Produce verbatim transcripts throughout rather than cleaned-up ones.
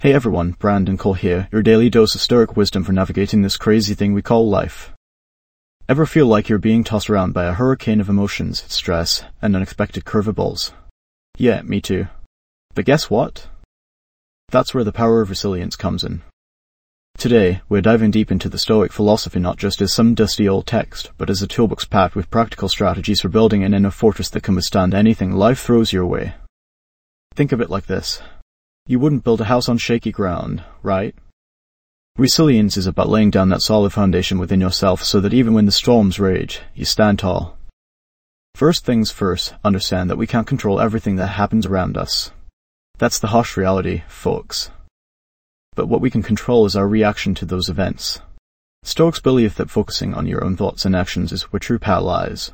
Hey everyone, Brandon Cole here, your daily dose of stoic wisdom for navigating this crazy thing we call life. Ever feel like you're being tossed around by a hurricane of emotions, stress, and unexpected curveballs? Yeah, me too. But guess what? That's where the power of resilience comes in. Today, we're diving deep into the Stoic philosophy not just as some dusty old text, but as a toolbox packed with practical strategies for building an inner fortress that can withstand anything life throws your way. Think of it like this. You wouldn't build a house on shaky ground, right? Resilience is about laying down that solid foundation within yourself so that even when the storms rage, you stand tall. First things first, understand that we can't control everything that happens around us. That's the harsh reality, folks. But what we can control is our reaction to those events. Stoics believe that focusing on your own thoughts and actions is where true power lies.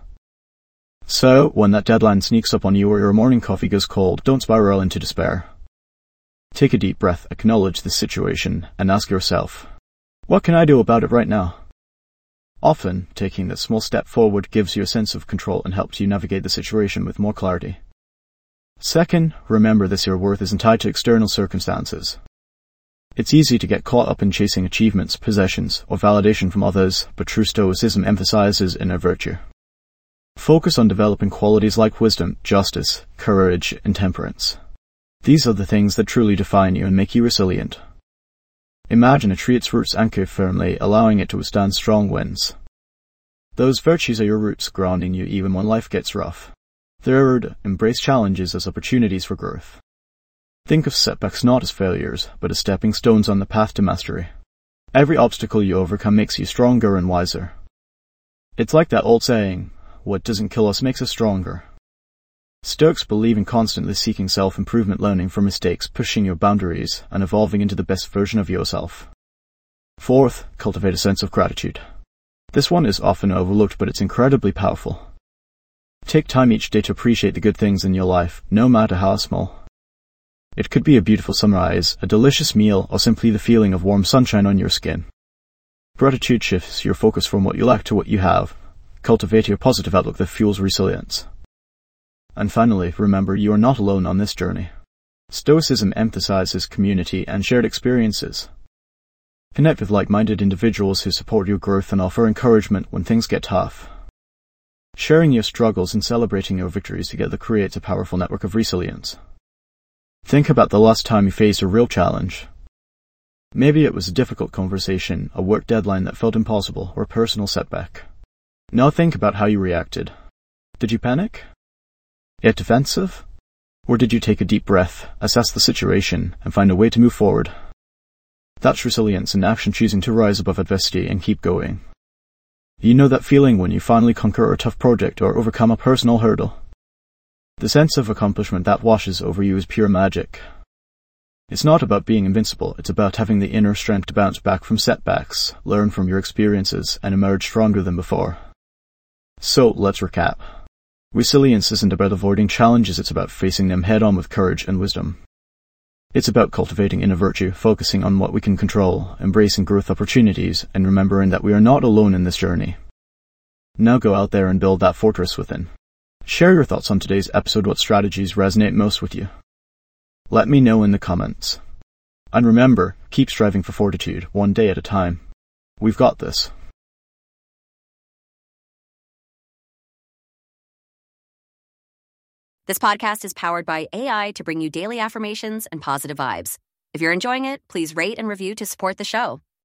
So, when that deadline sneaks up on you or your morning coffee goes cold, don't spiral into despair. Take a deep breath, acknowledge the situation, and ask yourself, what can I do about it right now? Often, taking that small step forward gives you a sense of control and helps you navigate the situation with more clarity. Second, remember this: your worth isn't tied to external circumstances. It's easy to get caught up in chasing achievements, possessions, or validation from others, but true Stoicism emphasizes inner virtue. Focus on developing qualities like wisdom, justice, courage, and temperance. These are the things that truly define you and make you resilient. Imagine a tree its roots anchored firmly, allowing it to withstand strong winds. Those virtues are your roots, grounding you even when life gets rough. Third, embrace challenges as opportunities for growth. Think of setbacks not as failures, but as stepping stones on the path to mastery. Every obstacle you overcome makes you stronger and wiser. It's like that old saying, what doesn't kill us makes us stronger. Stoics believe in constantly seeking self-improvement, learning from mistakes, pushing your boundaries, and evolving into the best version of yourself. Fourth, cultivate a sense of gratitude. This one is often overlooked, but it's incredibly powerful. Take time each day to appreciate the good things in your life, no matter how small. It could be a beautiful sunrise, a delicious meal, or simply the feeling of warm sunshine on your skin. Gratitude shifts your focus from what you lack to what you have, cultivating a positive outlook that fuels resilience. And finally, remember you are not alone on this journey. Stoicism emphasizes community and shared experiences. Connect with like-minded individuals who support your growth and offer encouragement when things get tough. Sharing your struggles and celebrating your victories together creates a powerful network of resilience. Think about the last time you faced a real challenge. Maybe it was a difficult conversation, a work deadline that felt impossible, or a personal setback. Now think about how you reacted. Did you panic? Get defensive? Or did you take a deep breath, assess the situation, and find a way to move forward? That's resilience in action, choosing to rise above adversity and keep going. You know that feeling when you finally conquer a tough project or overcome a personal hurdle? The sense of accomplishment that washes over you is pure magic. It's not about being invincible, it's about having the inner strength to bounce back from setbacks, learn from your experiences, and emerge stronger than before. So, let's recap. Resilience isn't about avoiding challenges, it's about facing them head-on with courage and wisdom. It's about cultivating inner virtue, focusing on what we can control, embracing growth opportunities, and remembering that we are not alone in this journey. Now go out there and build that fortress within. Share your thoughts on today's episode. What strategies resonate most with you? Let me know in the comments. And remember, keep striving for fortitude, one day at a time. We've got this. This podcast is powered by A I to bring you daily affirmations and positive vibes. If you're enjoying it, please rate and review to support the show.